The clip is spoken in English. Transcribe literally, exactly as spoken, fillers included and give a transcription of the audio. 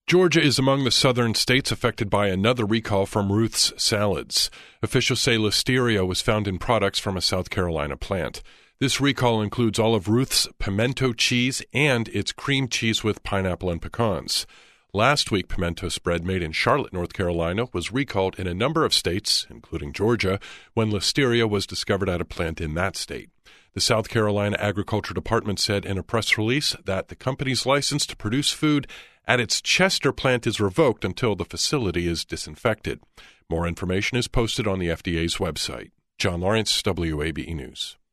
Georgia is among the southern states affected by another recall from Ruth's Salads. Officials say Listeria was found in products from a South Carolina plant. This recall includes all of Ruth's pimento cheese and its cream cheese with pineapple and pecans. Last week, pimento spread made in Charlotte, North Carolina, was recalled in a number of states, including Georgia, when Listeria was discovered at a plant in that state. The South Carolina Agriculture Department said in a press release that the company's license to produce food at its Chester plant is revoked until the facility is disinfected. More information is posted on the F D A's website. John Lawrence, W A B E News.